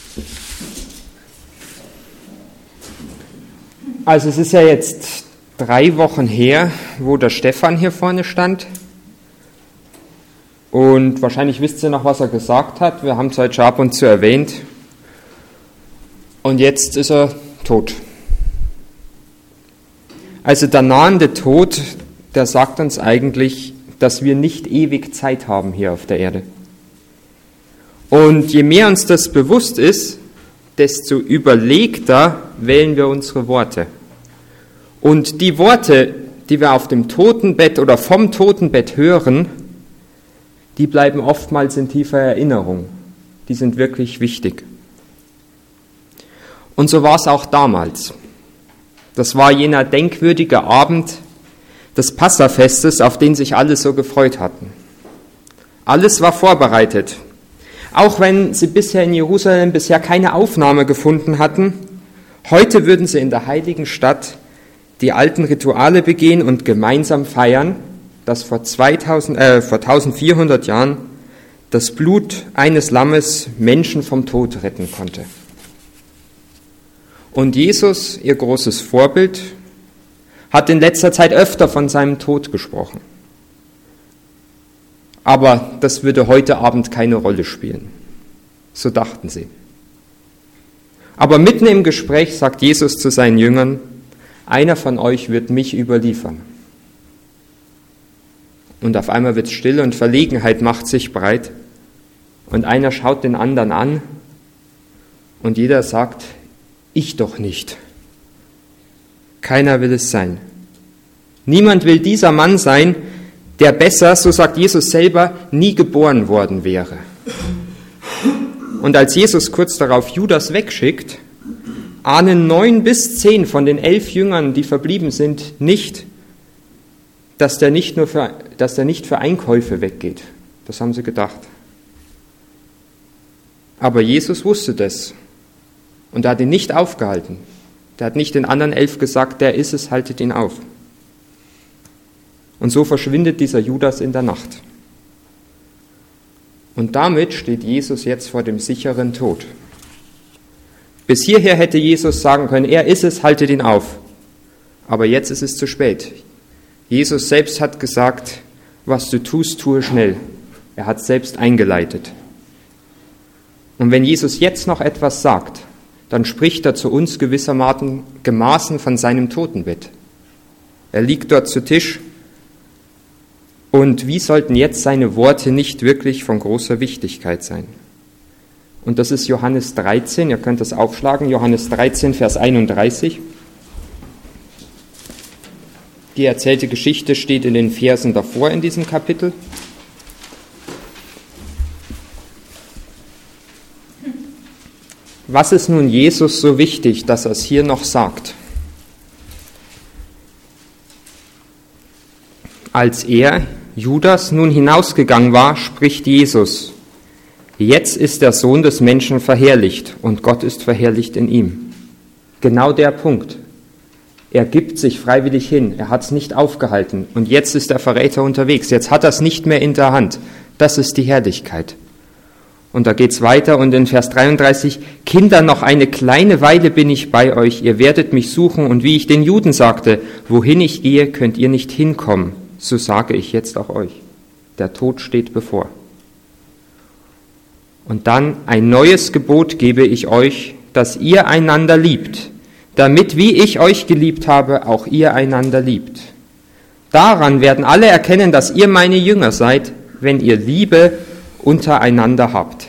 Also es ist ja jetzt 3 Wochen her, wo der Stefan hier vorne stand. Und wahrscheinlich wisst ihr noch, was er gesagt hat. Wir haben es heute schon ab und zu erwähnt. Und jetzt ist er tot. Also der nahende Tod, der sagt uns eigentlich, dass wir nicht ewig Zeit haben hier auf der Erde. Und je mehr uns das bewusst ist, desto überlegter wählen wir unsere Worte. Und die Worte, die wir auf dem Totenbett oder vom Totenbett hören, die bleiben oftmals in tiefer Erinnerung. Die sind wirklich wichtig. Und so war es auch damals. Das war jener denkwürdige Abend des Passafestes, auf den sich alle so gefreut hatten. Alles war vorbereitet. Auch wenn sie bisher in Jerusalem keine Aufnahme gefunden hatten, heute würden sie in der heiligen Stadt die alten Rituale begehen und gemeinsam feiern, dass vor 1400 Jahren das Blut eines Lammes Menschen vom Tod retten konnte. Und Jesus, ihr großes Vorbild, hat in letzter Zeit öfter von seinem Tod gesprochen. Aber das würde heute Abend keine Rolle spielen. So dachten sie. Aber mitten im Gespräch sagt Jesus zu seinen Jüngern: Einer von euch wird mich überliefern. Und auf einmal wird es still und Verlegenheit macht sich breit. Und einer schaut den anderen an und jeder sagt: Ich doch nicht. Keiner will es sein. Niemand will dieser Mann sein, der besser, so sagt Jesus selber, nie geboren worden wäre. Und als Jesus kurz darauf Judas wegschickt, ahnen 9 bis 10 von den 11 Jüngern, die verblieben sind, nicht, dass der nicht für Einkäufe weggeht. Das haben sie gedacht. Aber Jesus wusste das und er hat ihn nicht aufgehalten. Der hat nicht den anderen 11 gesagt, der ist es, haltet ihn auf. Und so verschwindet dieser Judas in der Nacht. Und damit steht Jesus jetzt vor dem sicheren Tod. Bis hierher hätte Jesus sagen können, er ist es, haltet ihn auf. Aber jetzt ist es zu spät. Jesus selbst hat gesagt, was du tust, tue schnell. Er hat selbst eingeleitet. Und wenn Jesus jetzt noch etwas sagt, dann spricht er zu uns gewissermaßen von seinem Totenbett. Er liegt dort zu Tisch. Und wie sollten jetzt seine Worte nicht wirklich von großer Wichtigkeit sein? Und das ist Johannes 13, ihr könnt das aufschlagen, Johannes 13, Vers 31. Die erzählte Geschichte steht in den Versen davor in diesem Kapitel. Was ist nun Jesus so wichtig, dass er es hier noch sagt? Als er, Judas, nun hinausgegangen war, spricht Jesus: Jetzt ist der Sohn des Menschen verherrlicht und Gott ist verherrlicht in ihm. Genau der Punkt. Er gibt sich freiwillig hin, er hat es nicht aufgehalten und jetzt ist der Verräter unterwegs, jetzt hat er es nicht mehr in der Hand. Das ist die Herrlichkeit. Und da geht's weiter und in Vers 33, Kinder, noch eine kleine Weile bin ich bei euch, ihr werdet mich suchen und wie ich den Juden sagte, wohin ich gehe, könnt ihr nicht hinkommen, so sage ich jetzt auch euch. Der Tod steht bevor. Und dann ein neues Gebot gebe ich euch, dass ihr einander liebt, damit, wie ich euch geliebt habe, auch ihr einander liebt. Daran werden alle erkennen, dass ihr meine Jünger seid, wenn ihr Liebe untereinander habt.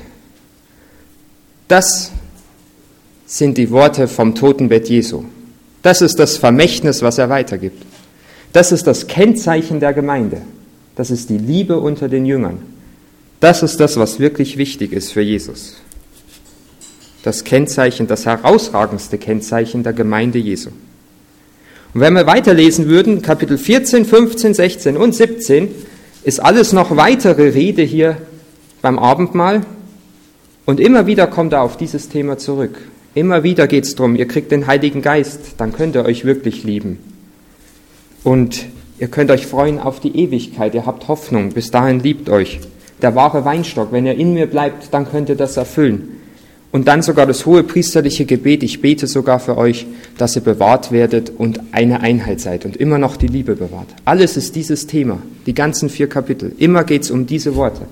Das sind die Worte vom Totenbett Jesu. Das ist das Vermächtnis, was er weitergibt. Das ist das Kennzeichen der Gemeinde. Das ist die Liebe unter den Jüngern. Das ist das, was wirklich wichtig ist für Jesus. Das Kennzeichen, das herausragendste Kennzeichen der Gemeinde Jesu. Und wenn wir weiterlesen würden, Kapitel 14, 15, 16 und 17, ist alles noch weitere Rede hier beim Abendmahl. Und immer wieder kommt er auf dieses Thema zurück. Immer wieder geht es darum, ihr kriegt den Heiligen Geist, dann könnt ihr euch wirklich lieben. Und ihr könnt euch freuen auf die Ewigkeit, ihr habt Hoffnung, bis dahin liebt euch. Der wahre Weinstock, wenn ihr in mir bleibt, dann könnt ihr das erfüllen. Und dann sogar das hohe priesterliche Gebet, ich bete sogar für euch, dass ihr bewahrt werdet und eine Einheit seid und immer noch die Liebe bewahrt. Alles ist dieses Thema, die ganzen 4 Kapitel. Immer geht es um diese Worte.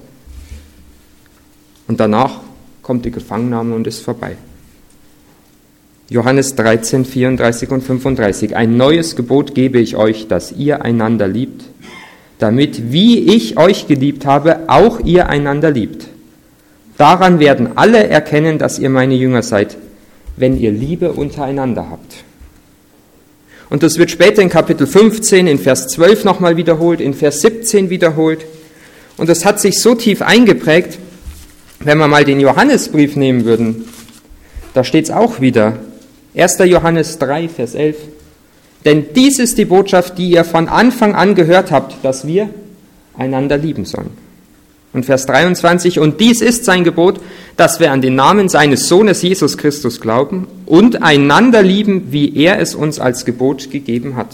Und danach kommt die Gefangennahme und ist vorbei. Johannes 13, 34 und 35. Ein neues Gebot gebe ich euch, dass ihr einander liebt, damit, wie ich euch geliebt habe, auch ihr einander liebt. Daran werden alle erkennen, dass ihr meine Jünger seid, wenn ihr Liebe untereinander habt. Und das wird später in Kapitel 15, in Vers 12 nochmal wiederholt, in Vers 17 wiederholt. Und das hat sich so tief eingeprägt, wenn wir mal den Johannesbrief nehmen würden, da steht es auch wieder. 1. Johannes 3, Vers 11. Denn dies ist die Botschaft, die ihr von Anfang an gehört habt, dass wir einander lieben sollen. Und Vers 23, und dies ist sein Gebot, dass wir an den Namen seines Sohnes Jesus Christus glauben und einander lieben, wie er es uns als Gebot gegeben hat.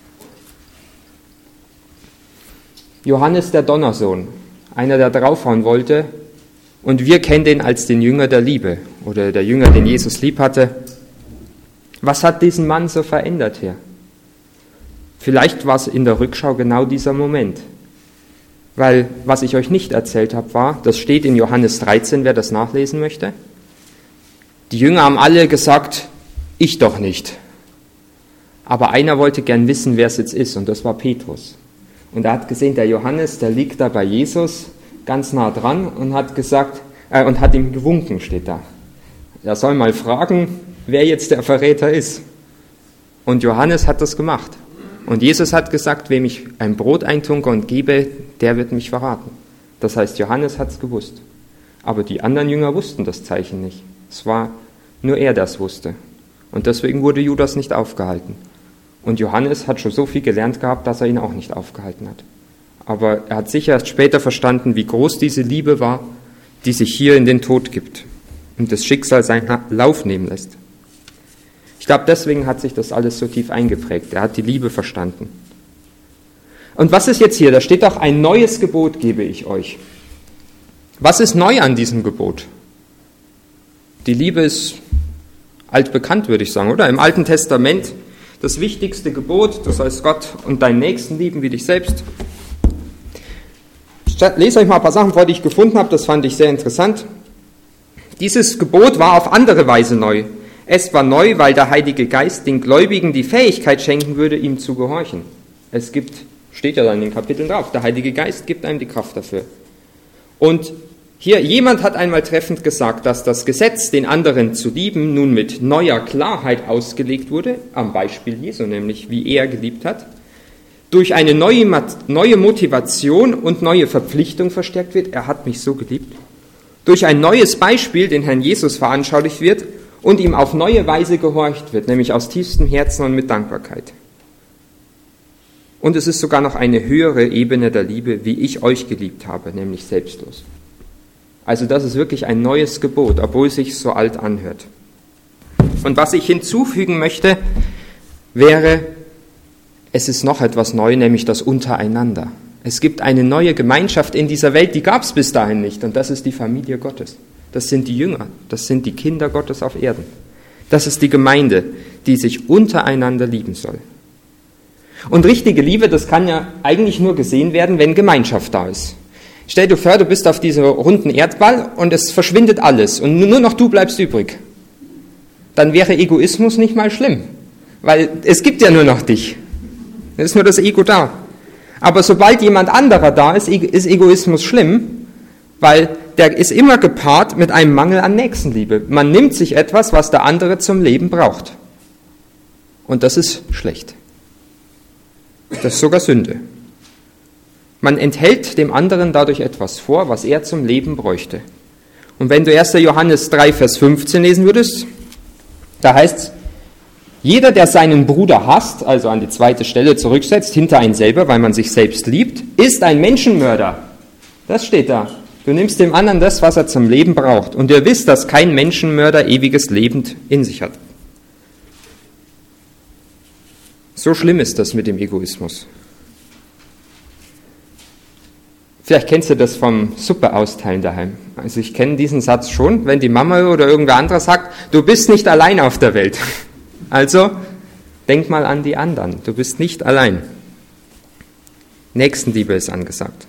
Johannes der Donnersohn, einer, der draufhauen wollte, und wir kennen den als den Jünger der Liebe oder der Jünger, den Jesus lieb hatte. Was hat diesen Mann so verändert hier? Vielleicht war es in der Rückschau genau dieser Moment. Weil, was ich euch nicht erzählt habe, war, das steht in Johannes 13, wer das nachlesen möchte. Die Jünger haben alle gesagt, ich doch nicht. Aber einer wollte gern wissen, wer es jetzt ist, und das war Petrus. Und er hat gesehen, der Johannes, der liegt da bei Jesus, ganz nah dran, und hat gesagt, und hat ihm gewunken, steht da. Er soll mal fragen, wer jetzt der Verräter ist. Und Johannes hat das gemacht. Und Jesus hat gesagt, wem ich ein Brot eintunke und gebe, der wird mich verraten. Das heißt, Johannes hat es gewusst. Aber die anderen Jünger wussten das Zeichen nicht. Es war nur er, der es wusste. Und deswegen wurde Judas nicht aufgehalten. Und Johannes hat schon so viel gelernt gehabt, dass er ihn auch nicht aufgehalten hat. Aber er hat sicher erst später verstanden, wie groß diese Liebe war, die sich hier in den Tod gibt und das Schicksal seinen Lauf nehmen lässt. Ich glaube, deswegen hat sich das alles so tief eingeprägt. Er hat die Liebe verstanden. Und was ist jetzt hier? Da steht doch, ein neues Gebot gebe ich euch. Was ist neu an diesem Gebot? Die Liebe ist altbekannt, würde ich sagen, oder? Im Alten Testament das wichtigste Gebot, du sollst Gott und deinen Nächsten lieben wie dich selbst. Ich lese euch mal ein paar Sachen vor, die ich gefunden habe, das fand ich sehr interessant. Dieses Gebot war auf andere Weise neu. Es war neu, weil der Heilige Geist den Gläubigen die Fähigkeit schenken würde, ihm zu gehorchen. Es gibt, steht ja dann in den Kapiteln drauf, der Heilige Geist gibt einem die Kraft dafür. Und hier, jemand hat einmal treffend gesagt, dass das Gesetz, den anderen zu lieben, nun mit neuer Klarheit ausgelegt wurde, am Beispiel Jesu, nämlich wie er geliebt hat, durch eine neue Motivation und neue Verpflichtung verstärkt wird, er hat mich so geliebt, durch ein neues Beispiel, den Herrn Jesus veranschaulicht wird und ihm auf neue Weise gehorcht wird, nämlich aus tiefstem Herzen und mit Dankbarkeit. Und es ist sogar noch eine höhere Ebene der Liebe, wie ich euch geliebt habe, nämlich selbstlos. Also das ist wirklich ein neues Gebot, obwohl es sich so alt anhört. Und was ich hinzufügen möchte, wäre, es ist noch etwas neu, nämlich das Untereinander. Es gibt eine neue Gemeinschaft in dieser Welt, die gab es bis dahin nicht, und das ist die Familie Gottes. Das sind die Jünger, das sind die Kinder Gottes auf Erden. Das ist die Gemeinde, die sich untereinander lieben soll. Und richtige Liebe, das kann ja eigentlich nur gesehen werden, wenn Gemeinschaft da ist. Stell dir vor, du bist auf diesem runden Erdball und es verschwindet alles und nur noch du bleibst übrig. Dann wäre Egoismus nicht mal schlimm, weil es gibt ja nur noch dich. Es ist nur das Ego da. Aber sobald jemand anderer da ist, ist Egoismus schlimm, weil der ist immer gepaart mit einem Mangel an Nächstenliebe. Man nimmt sich etwas, was der andere zum Leben braucht. Und das ist schlecht. Das ist sogar Sünde. Man enthält dem anderen dadurch etwas vor, was er zum Leben bräuchte. Und wenn du 1. Johannes 3, Vers 15 lesen würdest, da heißt es, jeder, der seinen Bruder hasst, also an die zweite Stelle zurücksetzt, hinter einen selber, weil man sich selbst liebt, ist ein Menschenmörder. Das steht da. Du nimmst dem anderen das, was er zum Leben braucht. Und ihr wisst, dass kein Menschenmörder ewiges Leben in sich hat. So schlimm ist das mit dem Egoismus. Vielleicht kennst du das vom Suppe austeilen daheim. Also ich kenne diesen Satz schon, wenn die Mama oder irgendwer anderer sagt, du bist nicht allein auf der Welt. Also denk mal an die anderen, du bist nicht allein. Nächstenliebe ist angesagt.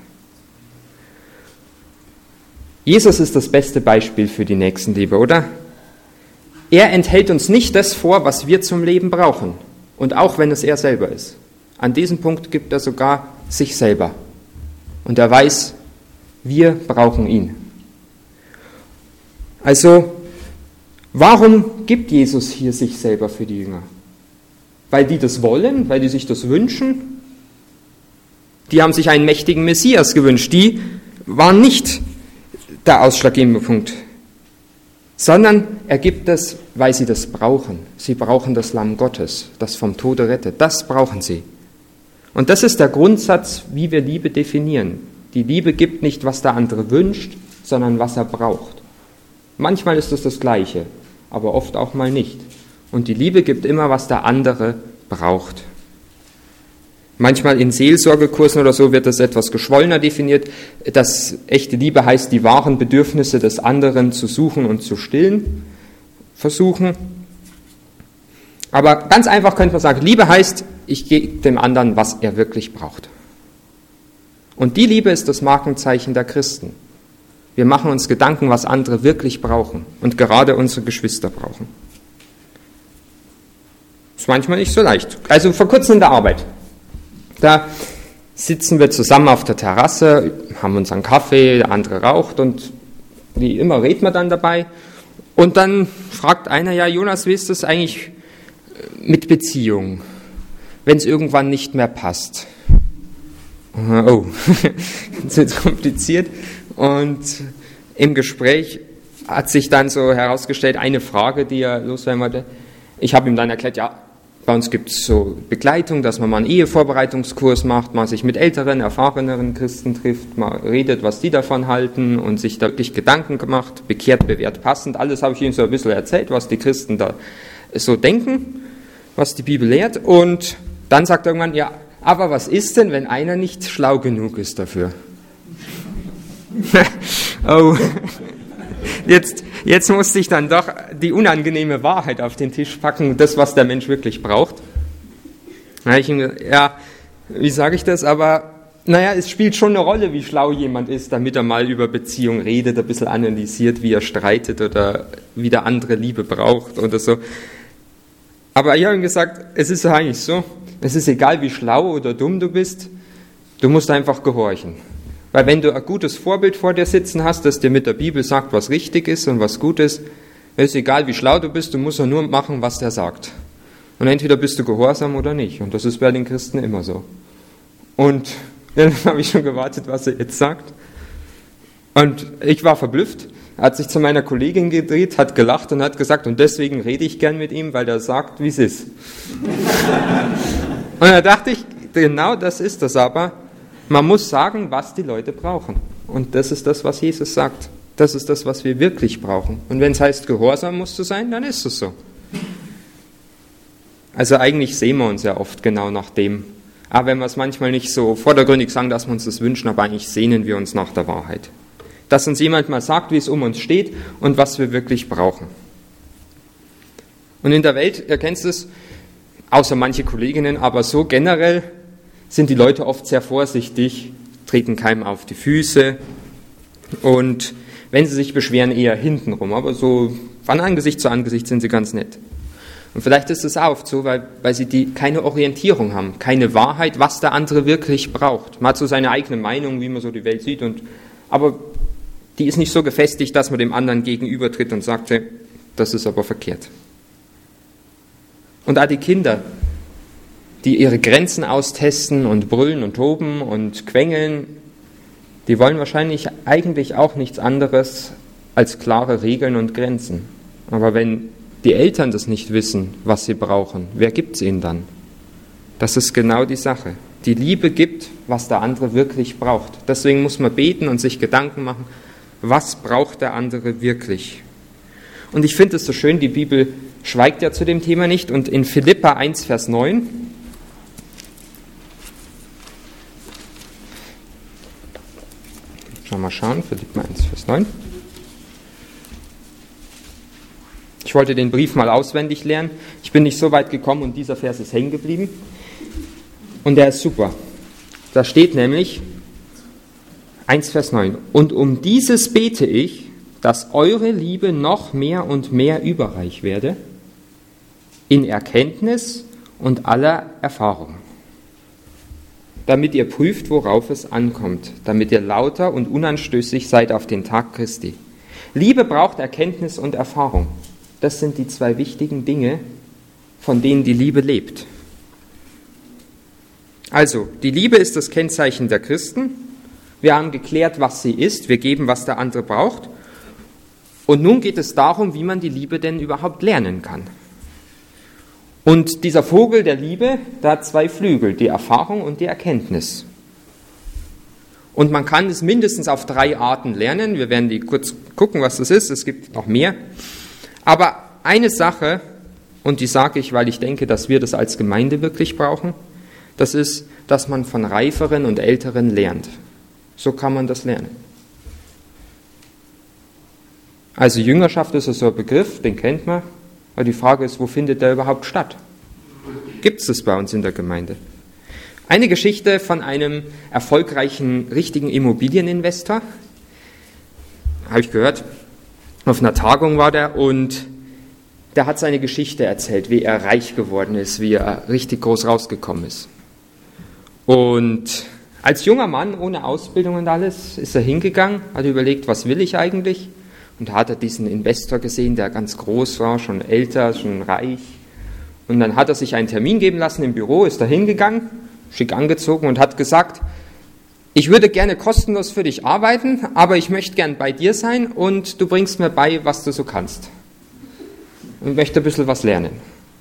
Jesus ist das beste Beispiel für die Nächstenliebe, oder? Er enthält uns nicht das vor, was wir zum Leben brauchen. Und auch wenn es er selber ist. An diesem Punkt gibt er sogar sich selber. Und er weiß, wir brauchen ihn. Also, warum gibt Jesus hier sich selber für die Jünger? Weil die das wollen, weil die sich das wünschen? Die haben sich einen mächtigen Messias gewünscht. Die waren nicht der ausschlaggebende Punkt. Sondern er gibt es, weil sie das brauchen. Sie brauchen das Lamm Gottes, das vom Tode rettet. Das brauchen sie. Und das ist der Grundsatz, wie wir Liebe definieren. Die Liebe gibt nicht, was der andere wünscht, sondern was er braucht. Manchmal ist es das Gleiche, aber oft auch mal nicht. Und die Liebe gibt immer, was der andere braucht. Manchmal in Seelsorgekursen oder so wird das etwas geschwollener definiert, dass echte Liebe heißt, die wahren Bedürfnisse des anderen zu suchen und zu stillen, versuchen. Aber ganz einfach könnte man sagen, Liebe heißt, ich gebe dem anderen, was er wirklich braucht. Und die Liebe ist das Markenzeichen der Christen. Wir machen uns Gedanken, was andere wirklich brauchen und gerade unsere Geschwister brauchen. Ist manchmal nicht so leicht. Also vor kurzem in der Arbeit. Da sitzen wir zusammen auf der Terrasse, haben unseren Kaffee, der andere raucht und wie immer reden wir dann dabei. Und dann fragt einer, ja Jonas, wie ist das eigentlich mit Beziehungen, wenn es irgendwann nicht mehr passt? Oh, das ist kompliziert. Und im Gespräch hat sich dann so herausgestellt, eine Frage, die er loswerden wollte. Ich habe ihm dann erklärt, ja, bei uns gibt es so Begleitung, dass man mal einen Ehevorbereitungskurs macht, mal sich mit älteren, erfahreneren Christen trifft, mal redet, was die davon halten und sich da wirklich Gedanken gemacht, bekehrt, bewährt, passend. Alles habe ich ihm so ein bisschen erzählt, was die Christen da so denken, was die Bibel lehrt. Und dann sagt er irgendwann, ja, aber was ist denn, wenn einer nicht schlau genug ist dafür? Oh, jetzt musste ich dann doch die unangenehme Wahrheit auf den Tisch packen, das, was der Mensch wirklich braucht. Ja, wie sage ich das? Aber naja, es spielt schon eine Rolle, wie schlau jemand ist, damit er mal über Beziehung redet, ein bisschen analysiert, wie er streitet oder wie der andere Liebe braucht oder so. Aber ich habe ihm gesagt, es ist eigentlich so, es ist egal, wie schlau oder dumm du bist, du musst einfach gehorchen. Weil wenn du ein gutes Vorbild vor dir sitzen hast, das dir mit der Bibel sagt, was richtig ist und was gut ist, ist egal, wie schlau du bist, du musst ja nur machen, was der sagt. Und entweder bist du gehorsam oder nicht. Und das ist bei den Christen immer so. Und dann habe ich schon gewartet, was er jetzt sagt. Und ich war verblüfft. Er hat sich zu meiner Kollegin gedreht, hat gelacht und hat gesagt, und deswegen rede ich gern mit ihm, weil der sagt, wie es ist. Und da dachte ich, genau das ist das aber. Man muss sagen, was die Leute brauchen. Und das ist das, was Jesus sagt. Das ist das, was wir wirklich brauchen. Und wenn es heißt, gehorsam musst du sein, dann ist es so. Also eigentlich sehen wir uns ja oft genau nach dem. Aber wenn wir es manchmal nicht so vordergründig sagen, dass wir uns das wünschen, aber eigentlich sehnen wir uns nach der Wahrheit. Dass uns jemand mal sagt, wie es um uns steht und was wir wirklich brauchen. Und in der Welt, ihr kennt es, außer manche Kolleginnen, aber so generell sind die Leute oft sehr vorsichtig, treten keinem auf die Füße und wenn sie sich beschweren, eher hintenrum. Aber so von Angesicht zu Angesicht sind sie ganz nett. Und vielleicht ist es auch oft so, weil sie keine Orientierung haben, keine Wahrheit, was der andere wirklich braucht. Man hat so seine eigene Meinung, wie man so die Welt sieht, aber die ist nicht so gefestigt, dass man dem anderen gegenübertritt und sagt, hey, das ist aber verkehrt. Und auch die Kinder, die ihre Grenzen austesten und brüllen und toben und quengeln, die wollen wahrscheinlich eigentlich auch nichts anderes als klare Regeln und Grenzen. Aber wenn die Eltern das nicht wissen, was sie brauchen, wer gibt es ihnen dann? Das ist genau die Sache. Die Liebe gibt, was der andere wirklich braucht. Deswegen muss man beten und sich Gedanken machen, was braucht der andere wirklich? Und ich finde es so schön, die Bibel schweigt ja zu dem Thema nicht. Und in Philipper 1, Vers 9, nochmal schauen, Philipper 1, Vers 9. Ich wollte den Brief mal auswendig lernen. Ich bin nicht so weit gekommen und dieser Vers ist hängen geblieben. Und der ist super. Da steht nämlich 1, Vers 9. Und um dieses bete ich, dass eure Liebe noch mehr und mehr überreich werde, in Erkenntnis und aller Erfahrung, damit ihr prüft, worauf es ankommt, damit ihr lauter und unanstößig seid auf den Tag Christi. Liebe braucht Erkenntnis und Erfahrung. Das sind die zwei wichtigen Dinge, von denen die Liebe lebt. Also, die Liebe ist das Kennzeichen der Christen. Wir haben geklärt, was sie ist. Wir geben, was der andere braucht. Und nun geht es darum, wie man die Liebe denn überhaupt lernen kann. Und dieser Vogel der Liebe, der hat zwei Flügel, die Erfahrung und die Erkenntnis. Und man kann es mindestens auf 3 Arten lernen. Wir werden die kurz gucken, was das ist. Es gibt noch mehr. Aber eine Sache, und die sage ich, weil ich denke, dass wir das als Gemeinde wirklich brauchen, das ist, dass man von Reiferen und Älteren lernt. So kann man das lernen. Also Jüngerschaft ist so ein Begriff, den kennt man. Aber die Frage ist, wo findet der überhaupt statt? Gibt es das bei uns in der Gemeinde? Eine Geschichte von einem erfolgreichen, richtigen Immobilieninvestor. Habe ich gehört. Auf einer Tagung war der und der hat seine Geschichte erzählt, wie er reich geworden ist, wie er richtig groß rausgekommen ist. Und als junger Mann, ohne Ausbildung und alles, ist er hingegangen, hat überlegt, was will ich eigentlich? Und da hat er diesen Investor gesehen, der ganz groß war, schon älter, schon reich. Und dann hat er sich einen Termin geben lassen im Büro, ist da hingegangen, schick angezogen und hat gesagt, ich würde gerne kostenlos für dich arbeiten, aber ich möchte gern bei dir sein und du bringst mir bei, was du so kannst. Und möchte ein bisschen was lernen.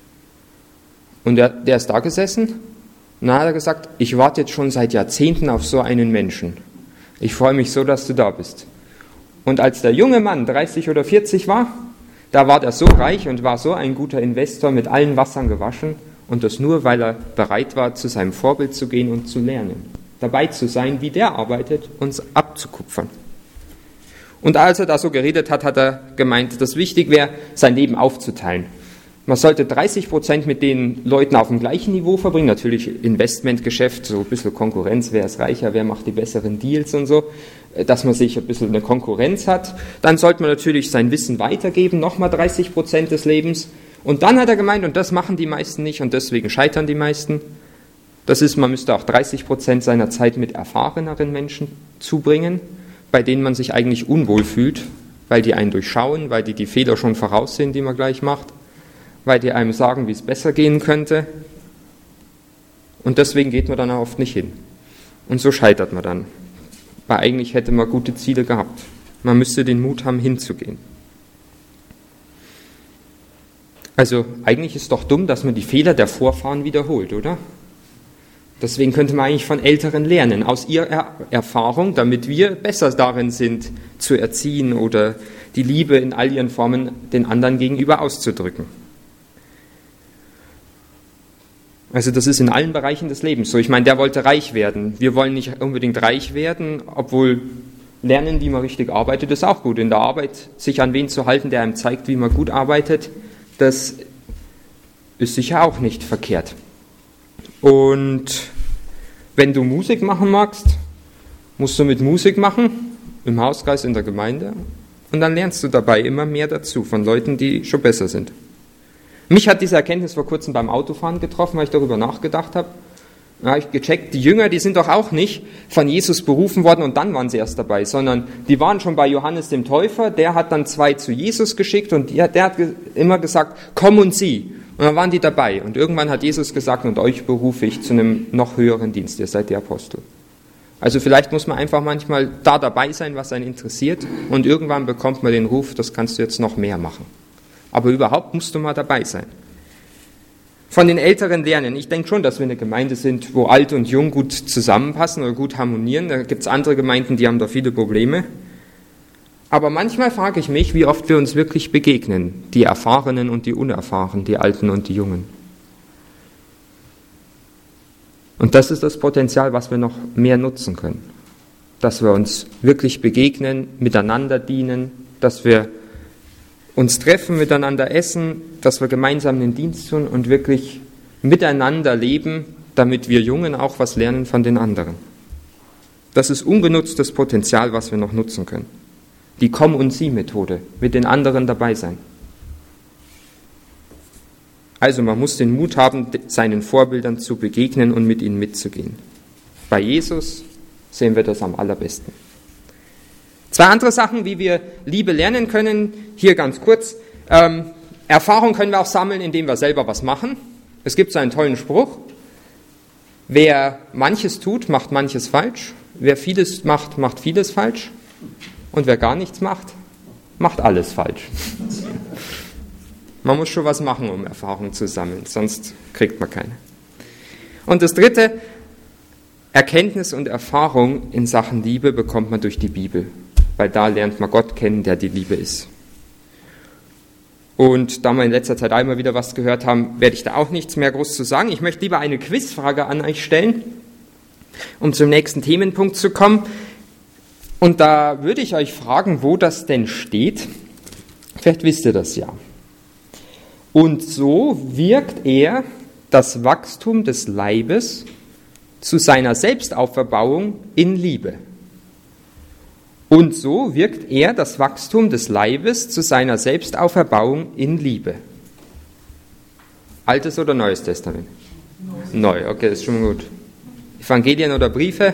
Und der ist da gesessen und dann hat er gesagt, ich warte jetzt schon seit Jahrzehnten auf so einen Menschen. Ich freue mich so, dass du da bist. Und als der junge Mann 30 oder 40 war, da war der so reich und war so ein guter Investor, mit allen Wassern gewaschen und das nur, weil er bereit war, zu seinem Vorbild zu gehen und zu lernen. Dabei zu sein, wie der arbeitet, uns abzukupfern. Und als er da so geredet hat, hat er gemeint, dass wichtig wäre, sein Leben aufzuteilen. Man sollte 30% mit den Leuten auf dem gleichen Niveau verbringen, natürlich Investmentgeschäft, so ein bisschen Konkurrenz, wer ist reicher, wer macht die besseren Deals und so, dass man sich ein bisschen eine Konkurrenz hat. Dann sollte man natürlich sein Wissen weitergeben, nochmal 30% des Lebens. Und dann hat er gemeint, und das machen die meisten nicht und deswegen scheitern die meisten, das ist, man müsste auch 30% seiner Zeit mit erfahreneren Menschen zubringen, bei denen man sich eigentlich unwohl fühlt, weil die einen durchschauen, weil die Fehler schon voraussehen, die man gleich macht, weil die einem sagen, wie es besser gehen könnte. Und deswegen geht man dann auch oft nicht hin. Und so scheitert man dann. Weil eigentlich hätte man gute Ziele gehabt. Man müsste den Mut haben, hinzugehen. Also eigentlich ist doch dumm, dass man die Fehler der Vorfahren wiederholt, oder? Deswegen könnte man eigentlich von Älteren lernen, aus ihrer Erfahrung, damit wir besser darin sind, zu erziehen oder die Liebe in all ihren Formen den anderen gegenüber auszudrücken. Also das ist in allen Bereichen des Lebens so. Ich meine, der wollte reich werden. Wir wollen nicht unbedingt reich werden, obwohl lernen, wie man richtig arbeitet, ist auch gut. In der Arbeit sich an wen zu halten, der einem zeigt, wie man gut arbeitet, das ist sicher auch nicht verkehrt. Und wenn du Musik machen magst, musst du mit Musik machen, im Hauskreis, in der Gemeinde, und dann lernst du dabei immer mehr dazu von Leuten, die schon besser sind. Mich hat diese Erkenntnis vor kurzem beim Autofahren getroffen, weil ich darüber nachgedacht habe. Da habe ich gecheckt, die Jünger, die sind doch auch nicht von Jesus berufen worden und dann waren sie erst dabei, sondern die waren schon bei Johannes dem Täufer, der hat dann 2 zu Jesus geschickt und der hat immer gesagt, komm und sieh. Und dann waren die dabei und irgendwann hat Jesus gesagt, und euch berufe ich zu einem noch höheren Dienst, ihr seid die Apostel. Also vielleicht muss man einfach manchmal da dabei sein, was einen interessiert und irgendwann bekommt man den Ruf, das kannst du jetzt noch mehr machen. Aber überhaupt musst du mal dabei sein. Von den Älteren lernen. Ich denke schon, dass wir eine Gemeinde sind, wo alt und jung gut zusammenpassen oder gut harmonieren. Da gibt es andere Gemeinden, die haben da viele Probleme. Aber manchmal frage ich mich, wie oft wir uns wirklich begegnen. Die Erfahrenen und die Unerfahrenen, die Alten und die Jungen. Und das ist das Potenzial, was wir noch mehr nutzen können. dass wir uns wirklich begegnen, miteinander dienen, dass wir uns treffen, miteinander essen, dass wir gemeinsam den Dienst tun und wirklich miteinander leben, damit wir Jungen auch was lernen von den anderen. Das ist ungenutztes Potenzial, was wir noch nutzen können. Die Komm-und-Sie-Methode, mit den anderen dabei sein. Also man muss den Mut haben, seinen Vorbildern zu begegnen und mit ihnen mitzugehen. Bei Jesus sehen wir das am allerbesten. 2 andere Sachen, wie wir Liebe lernen können, hier ganz kurz. Erfahrung können wir auch sammeln, indem wir selber was machen. Es gibt so einen tollen Spruch: Wer manches tut, macht manches falsch. Wer vieles macht, macht vieles falsch. Und wer gar nichts macht, macht alles falsch. Man muss schon was machen, um Erfahrung zu sammeln, sonst kriegt man keine. Und das 3, Erkenntnis und Erfahrung in Sachen Liebe bekommt man durch die Bibel, weil da lernt man Gott kennen, der die Liebe ist. Und da wir in letzter Zeit einmal wieder was gehört haben, werde ich da auch nichts mehr groß zu sagen. Ich möchte lieber eine Quizfrage an euch stellen, um zum nächsten Themenpunkt zu kommen. Und da würde ich euch fragen, wo das denn steht. Vielleicht wisst ihr das ja. Und so wirkt er das Wachstum des Leibes zu seiner Selbstauferbauung in Liebe. Und so wirkt er das Wachstum des Leibes zu seiner Selbstauferbauung in Liebe. Altes oder Neues Testament? Neu, okay, das ist schon gut. Evangelien oder Briefe?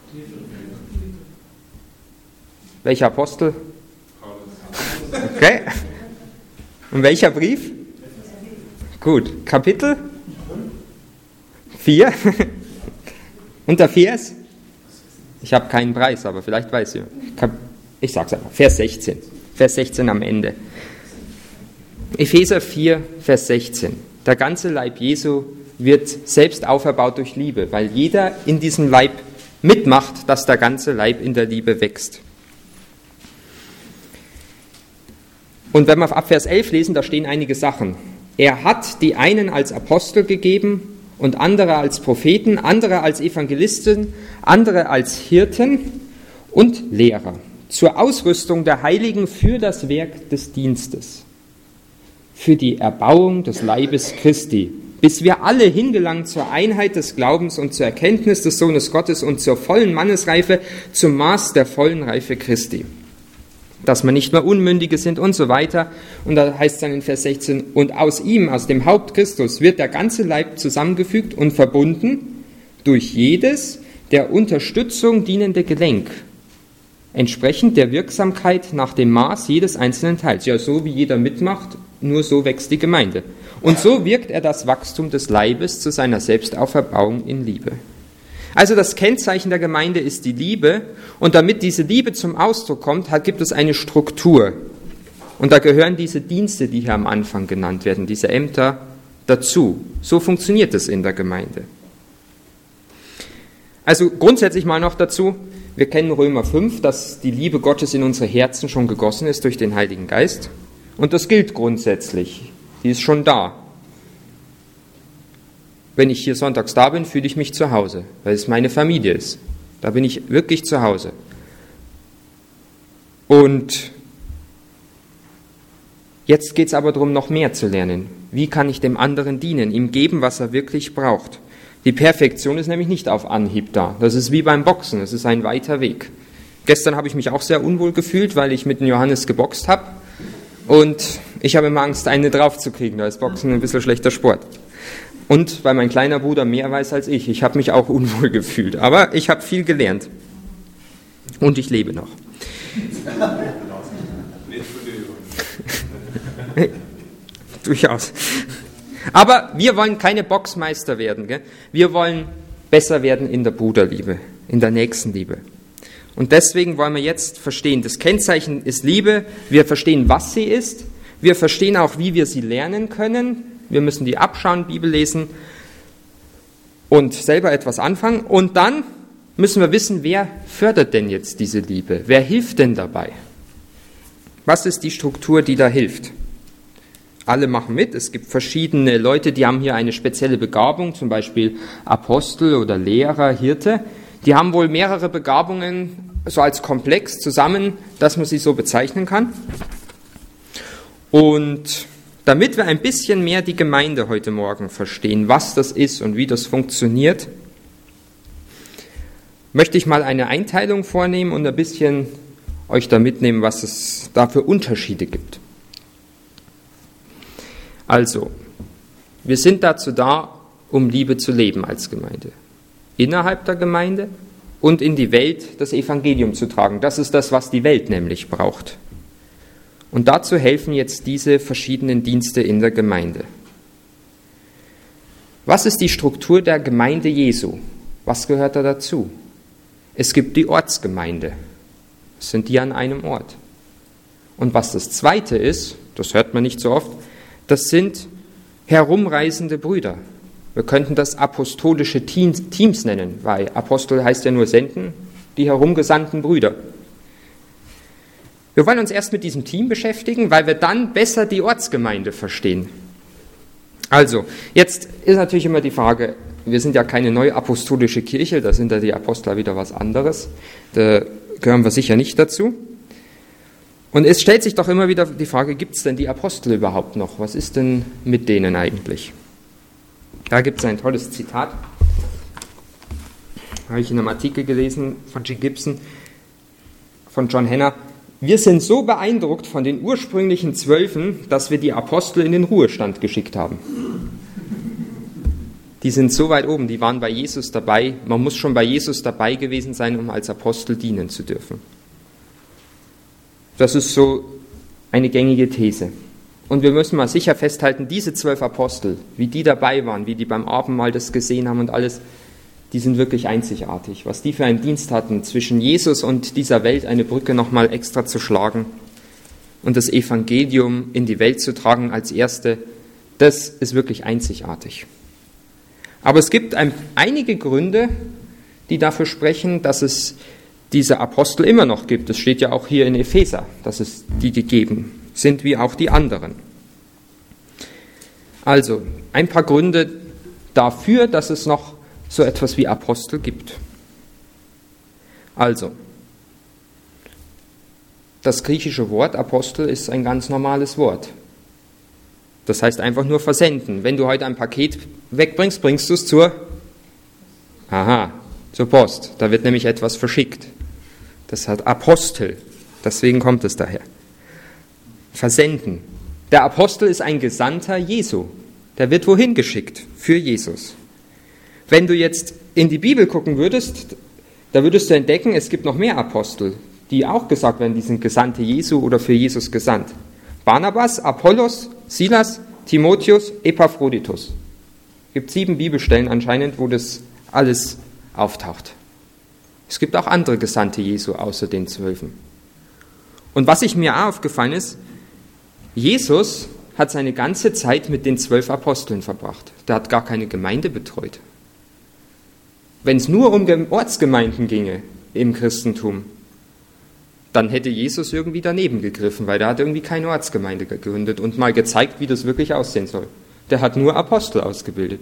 Welcher Apostel? Okay. Und welcher Brief? Gut. Kapitel? 4. Und der Vers? Ich habe keinen Preis, aber vielleicht weiß ich. Ich sage es einfach. Vers 16. Vers 16 am Ende. Epheser 4, Vers 16. Der ganze Leib Jesu wird selbst auferbaut durch Liebe, weil jeder in diesem Leib mitmacht, dass der ganze Leib in der Liebe wächst. Und wenn wir ab Vers 11 lesen, da stehen einige Sachen. Er hat die einen als Apostel gegeben und andere als Propheten, andere als Evangelisten, andere als Hirten und Lehrer, zur Ausrüstung der Heiligen für das Werk des Dienstes, für die Erbauung des Leibes Christi, bis wir alle hingelangen zur Einheit des Glaubens und zur Erkenntnis des Sohnes Gottes und zur vollen Mannesreife, zum Maß der vollen Reife Christi. Dass wir nicht mehr Unmündige sind und so weiter. Und da heißt es dann in Vers 16, und aus ihm, aus dem Haupt Christus, wird der ganze Leib zusammengefügt und verbunden durch jedes der Unterstützung dienende Gelenk, entsprechend der Wirksamkeit nach dem Maß jedes einzelnen Teils. Ja, so wie jeder mitmacht, nur so wächst die Gemeinde. Und so wirkt er das Wachstum des Leibes zu seiner Selbstauferbauung in Liebe. Also das Kennzeichen der Gemeinde ist die Liebe, und damit diese Liebe zum Ausdruck kommt, gibt es eine Struktur. Und da gehören diese Dienste, die hier am Anfang genannt werden, diese Ämter, dazu. So funktioniert es in der Gemeinde. Also grundsätzlich mal noch dazu, wir kennen Römer 5, dass die Liebe Gottes in unsere Herzen schon gegossen ist durch den Heiligen Geist. Und das gilt grundsätzlich, die ist schon da. Wenn ich hier sonntags da bin, fühle ich mich zu Hause, weil es meine Familie ist. Da bin ich wirklich zu Hause. Und jetzt geht es aber darum, noch mehr zu lernen. Wie kann ich dem anderen dienen, ihm geben, was er wirklich braucht? Die Perfektion ist nämlich nicht auf Anhieb da. Das ist wie beim Boxen, das ist ein weiter Weg. Gestern habe ich mich auch sehr unwohl gefühlt, weil ich mit dem Johannes geboxt habe. Und ich habe immer Angst, eine drauf zu kriegen. Da ist Boxen ein bisschen schlechter Sport. Und weil mein kleiner Bruder mehr weiß als ich. Ich habe mich auch unwohl gefühlt. Aber ich habe viel gelernt. Und ich lebe noch. Durchaus. Aber wir wollen keine Boxmeister werden. Gell? Wir wollen besser werden in der Bruderliebe, in der Nächstenliebe. Und deswegen wollen wir jetzt verstehen, das Kennzeichen ist Liebe. Wir verstehen, was sie ist. Wir verstehen auch, wie wir sie lernen können. Wir müssen die abschauen, Bibel lesen und selber etwas anfangen. Und dann müssen wir wissen, wer fördert denn jetzt diese Liebe? Wer hilft denn dabei? Was ist die Struktur, die da hilft? Alle machen mit. Es gibt verschiedene Leute, die haben hier eine spezielle Begabung, zum Beispiel Apostel oder Lehrer, Hirte. Die haben wohl mehrere Begabungen so als Komplex zusammen, dass man sie so bezeichnen kann. Und damit wir ein bisschen mehr die Gemeinde heute Morgen verstehen, was das ist und wie das funktioniert, möchte ich mal eine Einteilung vornehmen und ein bisschen euch da mitnehmen, was es da für Unterschiede gibt. Also, wir sind dazu da, um Liebe zu leben als Gemeinde. Innerhalb der Gemeinde und in die Welt das Evangelium zu tragen. Das ist das, was die Welt nämlich braucht. Und dazu helfen jetzt diese verschiedenen Dienste in der Gemeinde. Was ist die Struktur der Gemeinde Jesu? Was gehört da dazu? Es gibt die Ortsgemeinde. Das sind die an einem Ort. Und was das Zweite ist, das hört man nicht so oft, das sind herumreisende Brüder. Wir könnten das apostolische Teams nennen, weil Apostel heißt ja nur senden, die herumgesandten Brüder. Wir wollen uns erst mit diesem Team beschäftigen, weil wir dann besser die Ortsgemeinde verstehen. Also, jetzt ist natürlich immer die Frage, wir sind ja keine neue apostolische Kirche, da sind ja die Apostel wieder was anderes, da gehören wir sicher nicht dazu. Und es stellt sich doch immer wieder die Frage, gibt es denn die Apostel überhaupt noch? Was ist denn mit denen eigentlich? Da gibt es ein tolles Zitat, habe ich in einem Artikel gelesen von G. Gibson, von John Henner. Wir sind so beeindruckt von den ursprünglichen 12, dass wir die Apostel in den Ruhestand geschickt haben. Die sind so weit oben, die waren bei Jesus dabei. Man muss schon bei Jesus dabei gewesen sein, um als Apostel dienen zu dürfen. Das ist so eine gängige These. Und wir müssen mal sicher festhalten, diese 12 Apostel, wie die dabei waren, wie die beim Abendmahl das gesehen haben und alles, die sind wirklich einzigartig. Was die für einen Dienst hatten, zwischen Jesus und dieser Welt eine Brücke nochmal extra zu schlagen und das Evangelium in die Welt zu tragen als Erste, das ist wirklich einzigartig. Aber es gibt einige Gründe, die dafür sprechen, dass es diese Apostel immer noch gibt. Es steht ja auch hier in Epheser, dass es die gegeben sind, wie auch die anderen. Also, ein paar Gründe dafür, dass es noch so etwas wie Apostel gibt. Also, das griechische Wort Apostel ist ein ganz normales Wort. Das heißt einfach nur versenden. Wenn du heute ein Paket wegbringst, bringst du es zur Post. Da wird nämlich etwas verschickt. Das hat Apostel. Deswegen kommt es daher. Versenden. Der Apostel ist ein Gesandter Jesu. Der wird wohin geschickt? Für Jesus. Wenn du jetzt in die Bibel gucken würdest, da würdest du entdecken, es gibt noch mehr Apostel, die auch gesagt werden, die sind Gesandte Jesu oder für Jesus gesandt. Barnabas, Apollos, Silas, Timotheus, Epaphroditus. Es gibt 7 Bibelstellen anscheinend, wo das alles auftaucht. Es gibt auch andere Gesandte Jesu außer den 12. Und was ich mir auch aufgefallen ist, Jesus hat seine ganze Zeit mit den 12 Aposteln verbracht. Der hat gar keine Gemeinde betreut. Wenn es nur um Ortsgemeinden ginge im Christentum, dann hätte Jesus irgendwie daneben gegriffen, weil der hat irgendwie keine Ortsgemeinde gegründet und mal gezeigt, wie das wirklich aussehen soll. Der hat nur Apostel ausgebildet.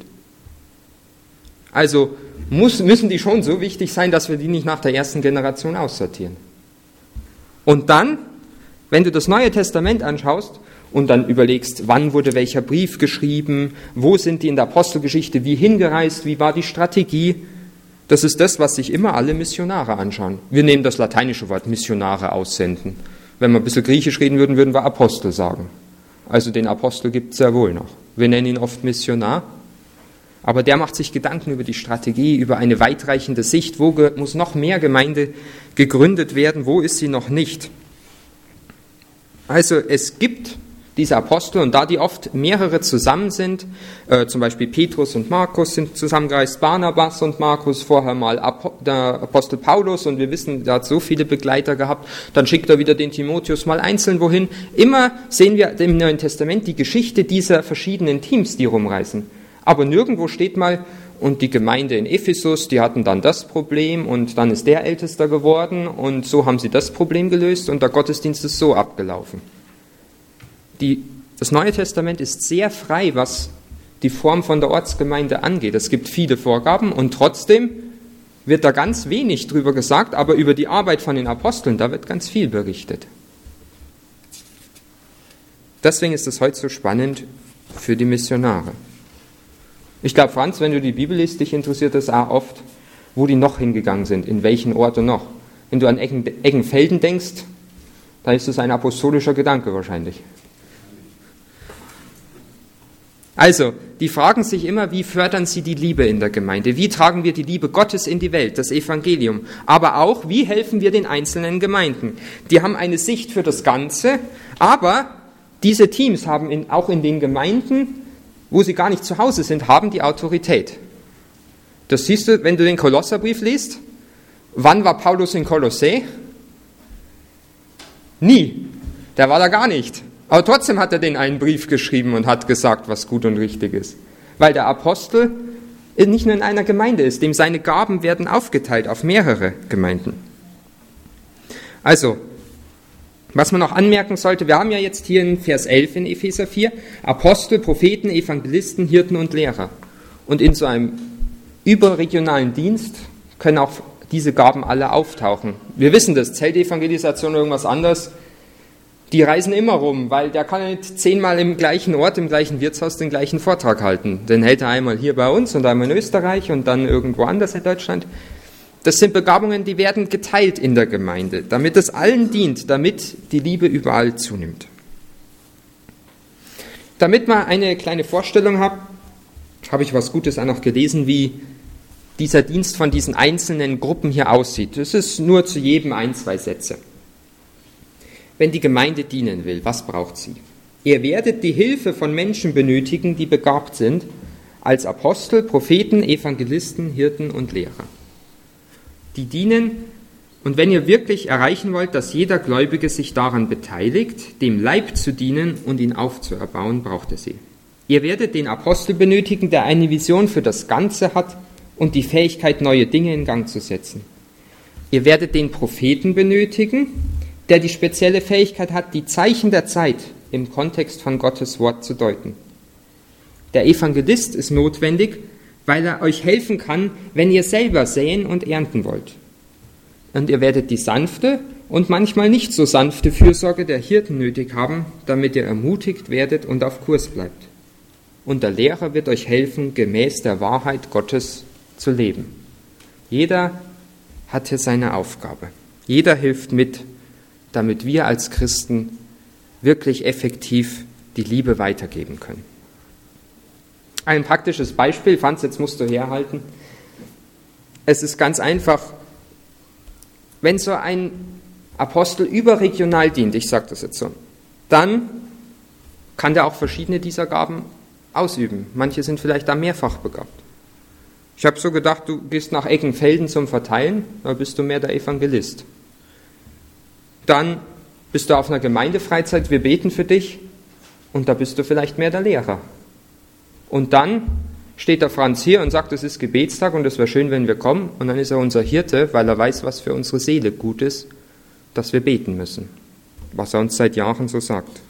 Also müssen die schon so wichtig sein, dass wir die nicht nach der ersten Generation aussortieren. Und dann, wenn du das Neue Testament anschaust und dann überlegst, wann wurde welcher Brief geschrieben, wo sind die in der Apostelgeschichte, wie hingereist, wie war die Strategie, das ist das, was sich immer alle Missionare anschauen. Wir nehmen das lateinische Wort Missionare aussenden. Wenn wir ein bisschen Griechisch reden würden, würden wir Apostel sagen. Also den Apostel gibt es sehr wohl noch. Wir nennen ihn oft Missionar. Aber der macht sich Gedanken über die Strategie, über eine weitreichende Sicht. Wo muss noch mehr Gemeinde gegründet werden? Wo ist sie noch nicht? Also es gibt diese Apostel und da die oft mehrere zusammen sind, zum Beispiel Petrus und Markus sind zusammengereist, Barnabas und Markus, vorher mal der Apostel Paulus und wir wissen, der hat so viele Begleiter gehabt, dann schickt er wieder den Timotheus mal einzeln wohin. Immer sehen wir im Neuen Testament die Geschichte dieser verschiedenen Teams, die rumreisen. Aber nirgendwo steht mal, und die Gemeinde in Ephesus, die hatten dann das Problem und dann ist der Ältester geworden und so haben sie das Problem gelöst und der Gottesdienst ist so abgelaufen. Das Neue Testament ist sehr frei, was die Form von der Ortsgemeinde angeht. Es gibt viele Vorgaben und trotzdem wird da ganz wenig drüber gesagt, aber über die Arbeit von den Aposteln, da wird ganz viel berichtet. Deswegen ist es heute so spannend für die Missionare. Ich glaube, Franz, wenn du die Bibel liest, dich interessiert es auch oft, wo die noch hingegangen sind, in welchen Orten noch. Wenn du an Eggenfelden denkst, da ist es ein apostolischer Gedanke wahrscheinlich. Also, die fragen sich immer, wie fördern sie die Liebe in der Gemeinde? Wie tragen wir die Liebe Gottes in die Welt, das Evangelium? Aber auch, wie helfen wir den einzelnen Gemeinden? Die haben eine Sicht für das Ganze, aber diese Teams haben auch in den Gemeinden, wo sie gar nicht zu Hause sind, haben die Autorität. Das siehst du, wenn du den Kolosserbrief liest. Wann war Paulus in Kolossä? Nie. Der war da gar nicht. Aber trotzdem hat er den einen Brief geschrieben und hat gesagt, was gut und richtig ist. Weil der Apostel nicht nur in einer Gemeinde ist, dem seine Gaben werden aufgeteilt auf mehrere Gemeinden. Also, was man noch anmerken sollte, wir haben ja jetzt hier in Vers 11 in Epheser 4, Apostel, Propheten, Evangelisten, Hirten und Lehrer. Und in so einem überregionalen Dienst können auch diese Gaben alle auftauchen. Wir wissen das, Zeltevangelisation oder irgendwas anderes, die reisen immer rum, weil der kann nicht 10-mal im gleichen Ort, im gleichen Wirtshaus den gleichen Vortrag halten. Den hält er einmal hier bei uns und einmal in Österreich und dann irgendwo anders in Deutschland. Das sind Begabungen, die werden geteilt in der Gemeinde, damit es allen dient, damit die Liebe überall zunimmt. Damit man eine kleine Vorstellung hat, habe ich was Gutes auch noch gelesen, wie dieser Dienst von diesen einzelnen Gruppen hier aussieht. Das ist nur zu jedem 1-2 Sätze. Wenn die Gemeinde dienen will, was braucht sie? Ihr werdet die Hilfe von Menschen benötigen, die begabt sind, als Apostel, Propheten, Evangelisten, Hirten und Lehrer. Die dienen, und wenn ihr wirklich erreichen wollt, dass jeder Gläubige sich daran beteiligt, dem Leib zu dienen und ihn aufzuerbauen, braucht ihr sie. Ihr werdet den Apostel benötigen, der eine Vision für das Ganze hat und die Fähigkeit, neue Dinge in Gang zu setzen. Ihr werdet den Propheten benötigen, der die spezielle Fähigkeit hat, die Zeichen der Zeit im Kontext von Gottes Wort zu deuten. Der Evangelist ist notwendig, weil er euch helfen kann, wenn ihr selber säen und ernten wollt. Und ihr werdet die sanfte und manchmal nicht so sanfte Fürsorge der Hirten nötig haben, damit ihr ermutigt werdet und auf Kurs bleibt. Und der Lehrer wird euch helfen, gemäß der Wahrheit Gottes zu leben. Jeder hat hier seine Aufgabe. Jeder hilft mit, damit wir als Christen wirklich effektiv die Liebe weitergeben können. Ein praktisches Beispiel, Franz, jetzt musst du herhalten. Es ist ganz einfach, wenn so ein Apostel überregional dient, ich sage das jetzt so, dann kann der auch verschiedene dieser Gaben ausüben. Manche sind vielleicht da mehrfach begabt. Ich habe so gedacht, du gehst nach Eggenfelden zum Verteilen, da bist du mehr der Evangelist. Dann bist du auf einer Gemeindefreizeit, wir beten für dich und da bist du vielleicht mehr der Lehrer. Und dann steht der Franz hier und sagt, es ist Gebetstag und es wäre schön, wenn wir kommen. Und dann ist er unser Hirte, weil er weiß, was für unsere Seele gut ist, dass wir beten müssen. Was er uns seit Jahren so sagt.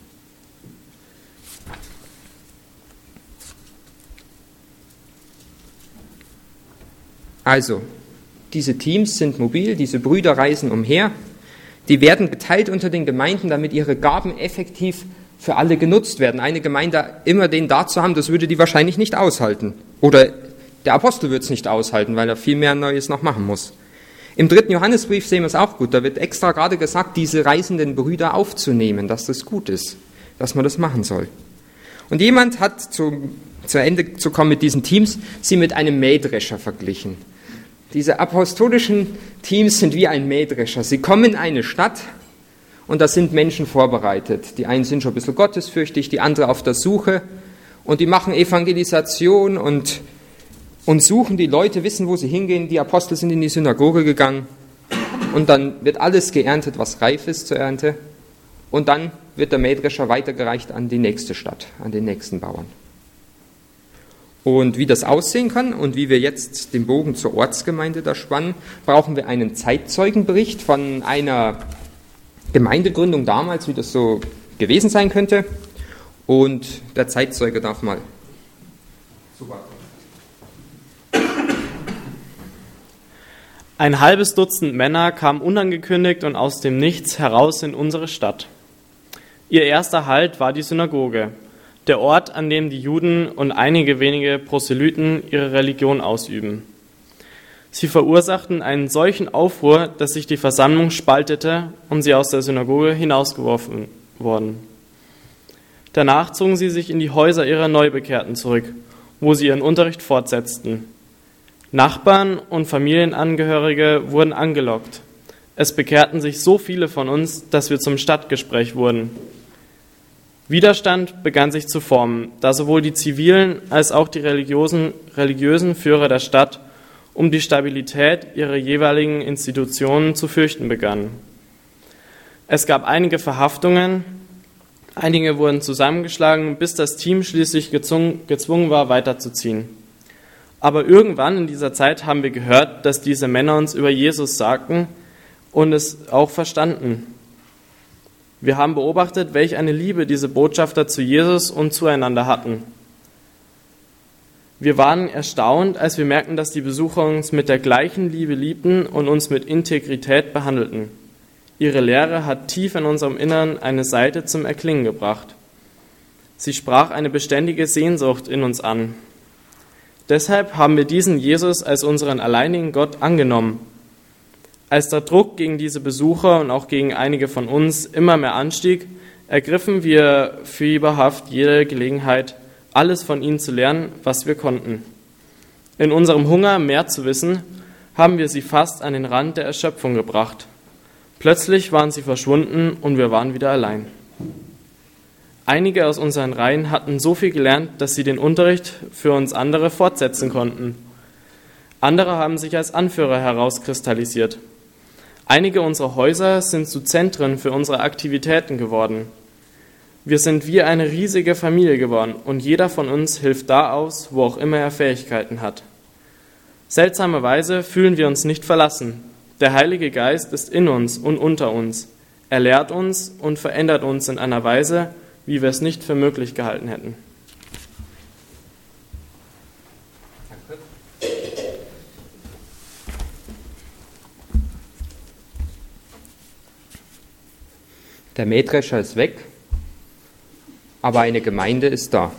Also, diese Teams sind mobil, diese Brüder reisen umher. Die werden geteilt unter den Gemeinden, damit ihre Gaben effektiv für alle genutzt werden. Eine Gemeinde immer den da zu haben, das würde die wahrscheinlich nicht aushalten. Oder der Apostel würde es nicht aushalten, weil er viel mehr Neues noch machen muss. Im 3. Johannesbrief sehen wir es auch gut. Da wird extra gerade gesagt, diese reisenden Brüder aufzunehmen, dass das gut ist, dass man das machen soll. Und jemand hat, zu Ende zu kommen mit diesen Teams, sie mit einem Mähdrescher verglichen. Diese apostolischen Teams sind wie ein Mähdrescher. Sie kommen in eine Stadt und da sind Menschen vorbereitet. Die einen sind schon ein bisschen gottesfürchtig, die anderen auf der Suche und die machen Evangelisation und suchen die Leute, wissen, wo sie hingehen. Die Apostel sind in die Synagoge gegangen und dann wird alles geerntet, was reif ist zur Ernte und dann wird der Mähdrescher weitergereicht an die nächste Stadt, an den nächsten Bauern. Und wie das aussehen kann und wie wir jetzt den Bogen zur Ortsgemeinde da spannen, brauchen wir einen Zeitzeugenbericht von einer Gemeindegründung damals, wie das so gewesen sein könnte. Und der Zeitzeuge darf mal. Super. Ein halbes Dutzend Männer kamen unangekündigt und aus dem Nichts heraus in unsere Stadt. Ihr erster Halt war die Synagoge, der Ort, an dem die Juden und einige wenige Proselyten ihre Religion ausüben. Sie verursachten einen solchen Aufruhr, dass sich die Versammlung spaltete und sie aus der Synagoge hinausgeworfen wurden. Danach zogen sie sich in die Häuser ihrer Neubekehrten zurück, wo sie ihren Unterricht fortsetzten. Nachbarn und Familienangehörige wurden angelockt. Es bekehrten sich so viele von uns, dass wir zum Stadtgespräch wurden. Widerstand begann sich zu formen, da sowohl die zivilen als auch die religiösen Führer der Stadt um die Stabilität ihrer jeweiligen Institutionen zu fürchten begannen. Es gab einige Verhaftungen, einige wurden zusammengeschlagen, bis das Team schließlich gezwungen war, weiterzuziehen. Aber irgendwann in dieser Zeit haben wir gehört, dass diese Männer uns über Jesus sagten und es auch verstanden. Wir haben beobachtet, welch eine Liebe diese Botschafter zu Jesus und zueinander hatten. Wir waren erstaunt, als wir merkten, dass die Besucher uns mit der gleichen Liebe liebten und uns mit Integrität behandelten. Ihre Lehre hat tief in unserem Innern eine Saite zum Erklingen gebracht. Sie sprach eine beständige Sehnsucht in uns an. Deshalb haben wir diesen Jesus als unseren alleinigen Gott angenommen. Als der Druck gegen diese Besucher und auch gegen einige von uns immer mehr anstieg, ergriffen wir fieberhaft jede Gelegenheit, alles von ihnen zu lernen, was wir konnten. In unserem Hunger, mehr zu wissen, haben wir sie fast an den Rand der Erschöpfung gebracht. Plötzlich waren sie verschwunden und wir waren wieder allein. Einige aus unseren Reihen hatten so viel gelernt, dass sie den Unterricht für uns andere fortsetzen konnten. Andere haben sich als Anführer herauskristallisiert. Einige unserer Häuser sind zu Zentren für unsere Aktivitäten geworden. Wir sind wie eine riesige Familie geworden und jeder von uns hilft da aus, wo auch immer er Fähigkeiten hat. Seltsamerweise fühlen wir uns nicht verlassen. Der Heilige Geist ist in uns und unter uns. Er lehrt uns und verändert uns in einer Weise, wie wir es nicht für möglich gehalten hätten. Der Mähdrescher ist weg, aber eine Gemeinde ist da.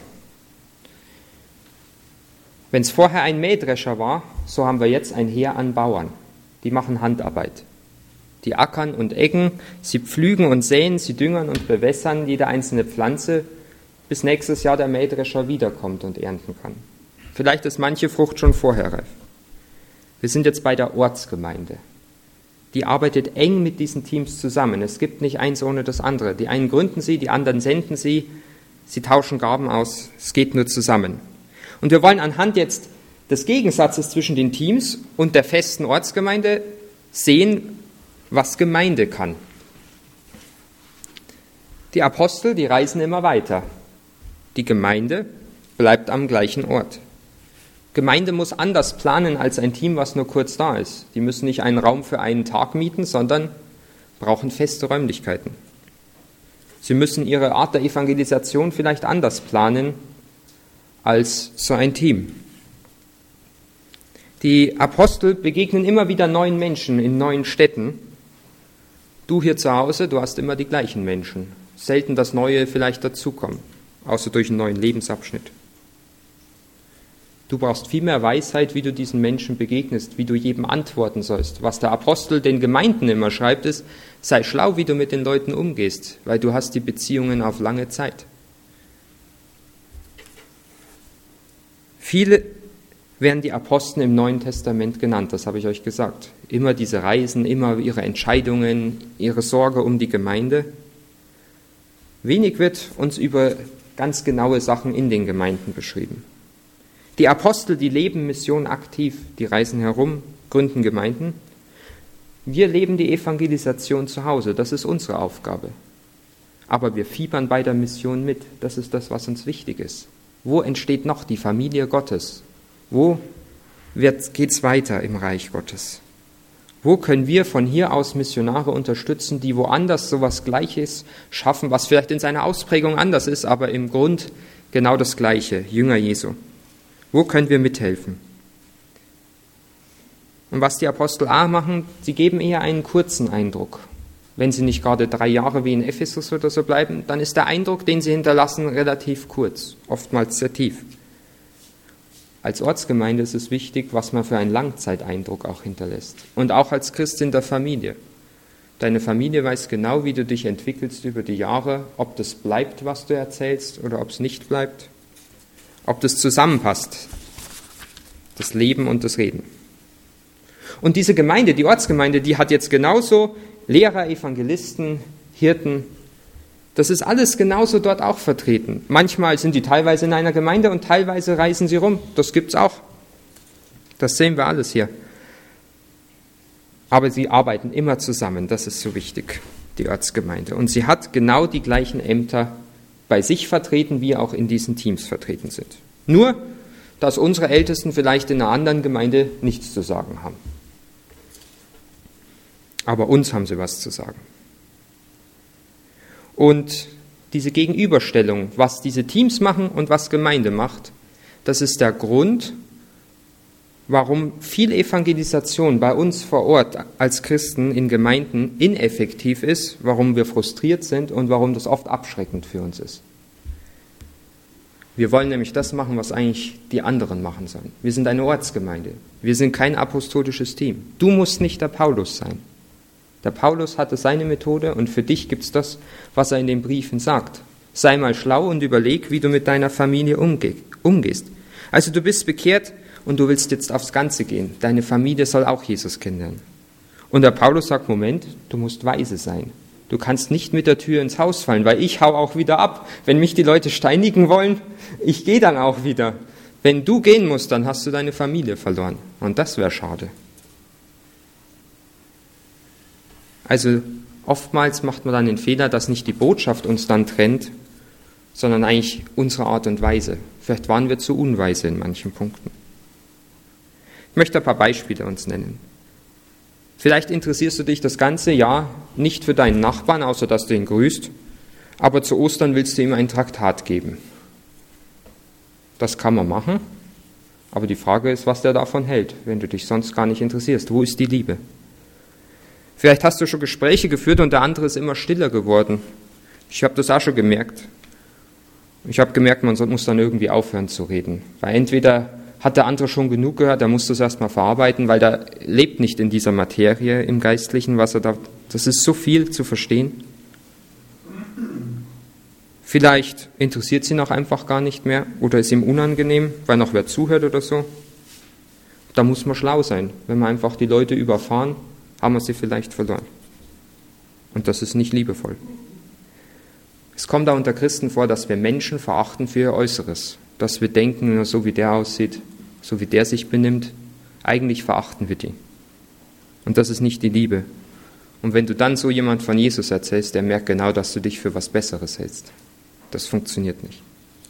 Wenn es vorher ein Mähdrescher war, so haben wir jetzt ein Heer an Bauern. Die machen Handarbeit. Die ackern und eggen, sie pflügen und säen, sie düngern und bewässern jede einzelne Pflanze, bis nächstes Jahr der Mähdrescher wiederkommt und ernten kann. Vielleicht ist manche Frucht schon vorher reif. Wir sind jetzt bei der Ortsgemeinde. Die arbeitet eng mit diesen Teams zusammen. Es gibt nicht eins ohne das andere. Die einen gründen sie, die anderen senden sie, sie tauschen Gaben aus. Es geht nur zusammen. Und wir wollen anhand jetzt des Gegensatzes zwischen den Teams und der festen Ortsgemeinde sehen, was Gemeinde kann. Die Apostel, die reisen immer weiter. Die Gemeinde bleibt am gleichen Ort. Gemeinde muss anders planen als ein Team, was nur kurz da ist. Die müssen nicht einen Raum für einen Tag mieten, sondern brauchen feste Räumlichkeiten. Sie müssen ihre Art der Evangelisation vielleicht anders planen als so ein Team. Die Apostel begegnen immer wieder neuen Menschen in neuen Städten. Du hier zu Hause, du hast immer die gleichen Menschen. Selten das Neue vielleicht dazukommen, außer durch einen neuen Lebensabschnitt. Du brauchst viel mehr Weisheit, wie du diesen Menschen begegnest, wie du jedem antworten sollst. Was der Apostel den Gemeinden immer schreibt, ist, sei schlau, wie du mit den Leuten umgehst, weil du hast die Beziehungen auf lange Zeit. Viele werden die Apostel im Neuen Testament genannt, das habe ich euch gesagt. Immer diese Reisen, immer ihre Entscheidungen, ihre Sorge um die Gemeinde. Wenig wird uns über ganz genaue Sachen in den Gemeinden beschrieben. Die Apostel, die leben Mission aktiv, die reisen herum, gründen Gemeinden. Wir leben die Evangelisation zu Hause, das ist unsere Aufgabe. Aber wir fiebern bei der Mission mit, das ist das, was uns wichtig ist. Wo entsteht noch die Familie Gottes? Wo geht's weiter im Reich Gottes? Wo können wir von hier aus Missionare unterstützen, die woanders sowas Gleiches schaffen, was vielleicht in seiner Ausprägung anders ist, aber im Grund genau das Gleiche, Jünger Jesu? Wo können wir mithelfen? Und was die Apostel A machen, sie geben eher einen kurzen Eindruck. Wenn sie nicht gerade 3 Jahre wie in Ephesus oder so bleiben, dann ist der Eindruck, den sie hinterlassen, relativ kurz, oftmals sehr tief. Als Ortsgemeinde ist es wichtig, was man für einen Langzeiteindruck auch hinterlässt. Und auch als Christ in der Familie. Deine Familie weiß genau, wie du dich entwickelst über die Jahre, ob das bleibt, was du erzählst, oder ob es nicht bleibt. Ob das zusammenpasst, das Leben und das Reden. Und diese Gemeinde, die Ortsgemeinde, die hat jetzt genauso Lehrer, Evangelisten, Hirten. Das ist alles genauso dort auch vertreten. Manchmal sind die teilweise in einer Gemeinde und teilweise reisen sie rum. Das gibt's auch. Das sehen wir alles hier. Aber sie arbeiten immer zusammen. Das ist so wichtig, die Ortsgemeinde. Und sie hat genau die gleichen Ämter bei sich vertreten, wie auch in diesen Teams vertreten sind. Nur, dass unsere Ältesten vielleicht in einer anderen Gemeinde nichts zu sagen haben. Aber uns haben sie was zu sagen. Und diese Gegenüberstellung, was diese Teams machen und was Gemeinde macht, das ist der Grund, warum viel Evangelisation bei uns vor Ort als Christen in Gemeinden ineffektiv ist, warum wir frustriert sind und warum das oft abschreckend für uns ist. Wir wollen nämlich das machen, was eigentlich die anderen machen sollen. Wir sind eine Ortsgemeinde. Wir sind kein apostolisches Team. Du musst nicht der Paulus sein. Der Paulus hatte seine Methode und für dich gibt es das, was er in den Briefen sagt. Sei mal schlau und überleg, wie du mit deiner Familie umgehst. Also du bist bekehrt und du willst jetzt aufs Ganze gehen. Deine Familie soll auch Jesus kennenlernen. Und der Paulus sagt, Moment, du musst weise sein. Du kannst nicht mit der Tür ins Haus fallen, weil ich hau auch wieder ab. Wenn mich die Leute steinigen wollen, ich gehe dann auch wieder. Wenn du gehen musst, dann hast du deine Familie verloren. Und das wäre schade. Also oftmals macht man dann den Fehler, dass nicht die Botschaft uns dann trennt, sondern eigentlich unsere Art und Weise. Vielleicht waren wir zu unweise in manchen Punkten. Ich möchte ein paar Beispiele uns nennen. Vielleicht interessierst du dich das ganze Jahr nicht für deinen Nachbarn, außer dass du ihn grüßt, aber zu Ostern willst du ihm ein Traktat geben. Das kann man machen, aber die Frage ist, was der davon hält, wenn du dich sonst gar nicht interessierst. Wo ist die Liebe? Vielleicht hast du schon Gespräche geführt und der andere ist immer stiller geworden. Ich habe das auch schon gemerkt. Ich habe gemerkt, man muss dann irgendwie aufhören zu reden. Weil entweder hat der andere schon genug gehört, der muss das erstmal verarbeiten, weil der lebt nicht in dieser Materie im Geistlichen, was er da. Das ist so viel zu verstehen. Vielleicht interessiert sie ihn auch einfach gar nicht mehr oder ist ihm unangenehm, weil noch wer zuhört oder so. Da muss man schlau sein. Wenn wir einfach die Leute überfahren, haben wir sie vielleicht verloren. Und das ist nicht liebevoll. Es kommt da unter Christen vor, dass wir Menschen verachten für ihr Äußeres. Dass wir denken, so wie der aussieht, so wie der sich benimmt, eigentlich verachten wir die. Und das ist nicht die Liebe. Und wenn du dann so jemand von Jesus erzählst, der merkt genau, dass du dich für was Besseres hältst. Das funktioniert nicht.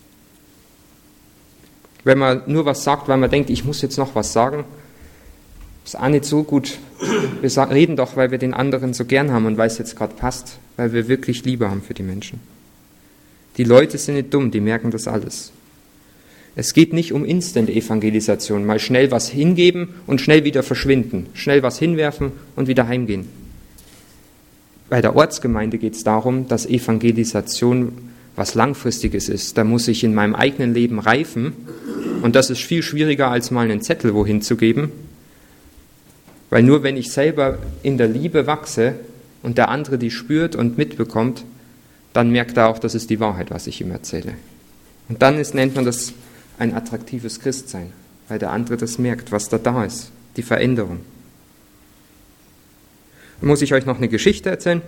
Wenn man nur was sagt, weil man denkt, ich muss jetzt noch was sagen, ist auch nicht so gut. Wir reden doch, weil wir den anderen so gern haben und weil es jetzt gerade passt, weil wir wirklich Liebe haben für die Menschen. Die Leute sind nicht dumm, die merken das alles. Es geht nicht um Instant-Evangelisation, mal schnell was hingeben und schnell wieder verschwinden, schnell was hinwerfen und wieder heimgehen. Bei der Ortsgemeinde geht es darum, dass Evangelisation was Langfristiges ist. Da muss ich in meinem eigenen Leben reifen und das ist viel schwieriger, als mal einen Zettel wohin zu geben. Weil nur wenn ich selber in der Liebe wachse und der andere die spürt und mitbekommt, dann merkt er auch, das ist die Wahrheit, was ich ihm erzähle. Und dann nennt man das ein attraktives Christsein, weil der andere das merkt, was da ist, die Veränderung. Dann muss ich euch noch eine Geschichte erzählen.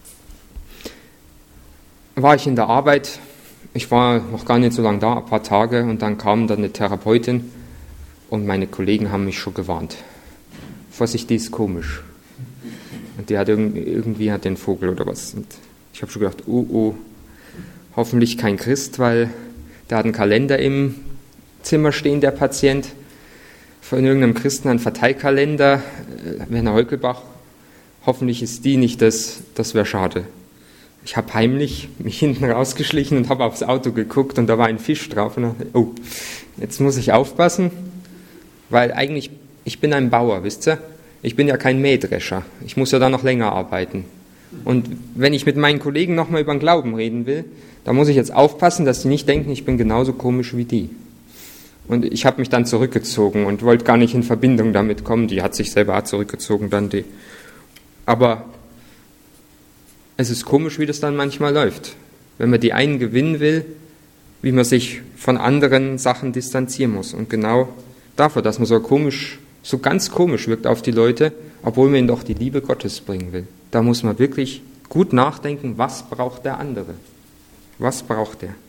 War ich in der Arbeit, ich war noch gar nicht so lange da, ein paar Tage, und dann kam dann eine Therapeutin und meine Kollegen haben mich schon gewarnt. Vorsicht, die ist komisch. Und die hat irgendwie hat den Vogel oder was. Und ich habe schon gedacht, oh, hoffentlich kein Christ, weil der hat einen Kalender im Zimmer stehen, der Patient. Von irgendeinem Christen ein Verteilkalender, Werner Heukelbach. Hoffentlich ist die nicht das wäre schade. Ich habe heimlich mich hinten rausgeschlichen und habe aufs Auto geguckt und da war ein Fisch drauf. Und dachte, oh, jetzt muss ich aufpassen, weil eigentlich, Ich bin ein Bauer, wisst ihr? Ich bin ja kein Mähdrescher. Ich muss ja da noch länger arbeiten. Und wenn ich mit meinen Kollegen nochmal über den Glauben reden will, da muss ich jetzt aufpassen, dass die nicht denken, ich bin genauso komisch wie die. Und ich habe mich dann zurückgezogen und wollte gar nicht in Verbindung damit kommen. Die hat sich selber zurückgezogen, dann die. Aber es ist komisch, wie das dann manchmal läuft. Wenn man die einen gewinnen will, wie man sich von anderen Sachen distanzieren muss. Und genau dafür, dass man so ganz komisch wirkt auf die Leute, obwohl man ihnen doch die Liebe Gottes bringen will. Da muss man wirklich gut nachdenken, was braucht der andere? Was braucht er?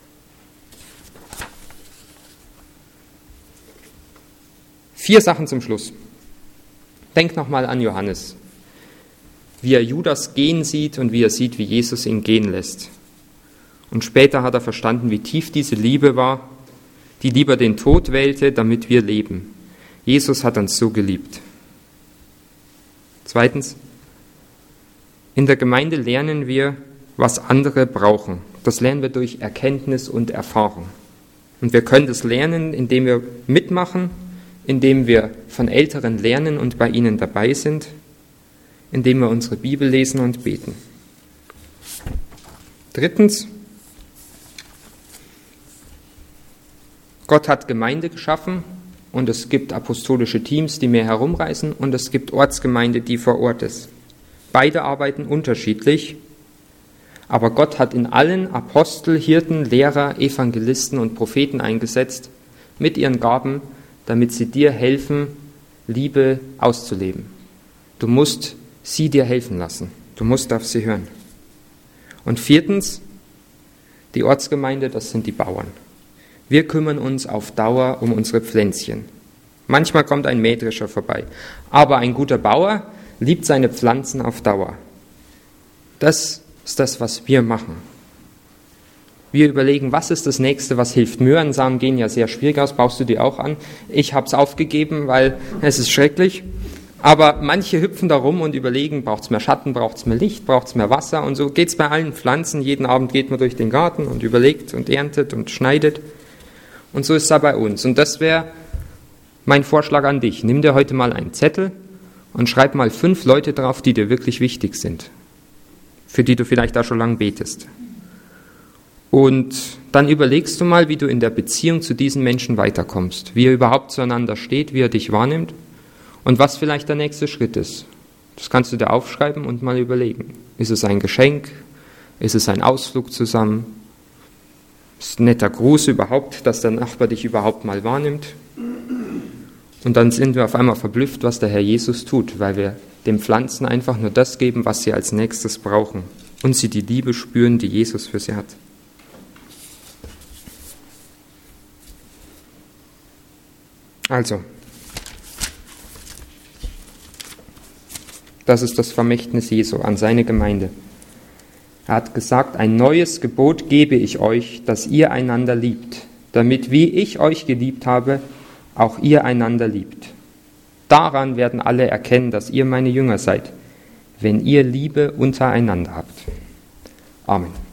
Vier Sachen zum Schluss. Denk nochmal an Johannes, wie er Judas gehen sieht und wie er sieht, wie Jesus ihn gehen lässt. Und später hat er verstanden, wie tief diese Liebe war, die lieber den Tod wählte, damit wir leben. Jesus hat uns so geliebt. Zweitens, in der Gemeinde lernen wir, was andere brauchen. Das lernen wir durch Erkenntnis und Erfahrung. Und wir können das lernen, indem wir mitmachen, indem wir von Älteren lernen und bei ihnen dabei sind, indem wir unsere Bibel lesen und beten. Drittens, Gott hat Gemeinde geschaffen und es gibt apostolische Teams, die mehr herumreisen und es gibt Ortsgemeinde, die vor Ort ist. Beide arbeiten unterschiedlich, aber Gott hat in allen Apostel, Hirten, Lehrer, Evangelisten und Propheten eingesetzt mit ihren Gaben, damit sie dir helfen, Liebe auszuleben. Du musst sie dir helfen lassen. Du musst auf sie hören. Und viertens, die Ortsgemeinde, das sind die Bauern. Wir kümmern uns auf Dauer um unsere Pflänzchen. Manchmal kommt ein Mähdrescher vorbei, aber ein guter Bauer liebt seine Pflanzen auf Dauer. Das ist das, was wir machen. Wir überlegen, was ist das Nächste, was hilft. Möhrensamen gehen ja sehr schwierig aus, baust du die auch an? Ich habe es aufgegeben, weil es ist schrecklich. Aber manche hüpfen da rum und überlegen, braucht es mehr Schatten, braucht es mehr Licht, braucht es mehr Wasser. Und so geht es bei allen Pflanzen. Jeden Abend geht man durch den Garten und überlegt und erntet und schneidet. Und so ist es da bei uns. Und das wäre mein Vorschlag an dich. Nimm dir heute mal einen Zettel und schreib mal 5 Leute drauf, die dir wirklich wichtig sind, für die du vielleicht auch schon lange betest. Und dann überlegst du mal, wie du in der Beziehung zu diesen Menschen weiterkommst, wie ihr überhaupt zueinander steht, wie er dich wahrnimmt und was vielleicht der nächste Schritt ist. Das kannst du dir aufschreiben und mal überlegen. Ist es ein Geschenk? Ist es ein Ausflug zusammen? Ist ein netter Gruß überhaupt, dass der Nachbar dich überhaupt mal wahrnimmt? Und dann sind wir auf einmal verblüfft, was der Herr Jesus tut, weil wir den Pflanzen einfach nur das geben, was sie als nächstes brauchen und sie die Liebe spüren, die Jesus für sie hat. Also, das ist das Vermächtnis Jesu an seine Gemeinde. Er hat gesagt, ein neues Gebot gebe ich euch, dass ihr einander liebt, damit, wie ich euch geliebt habe, auch ihr einander liebt. Daran werden alle erkennen, dass ihr meine Jünger seid, wenn ihr Liebe untereinander habt. Amen.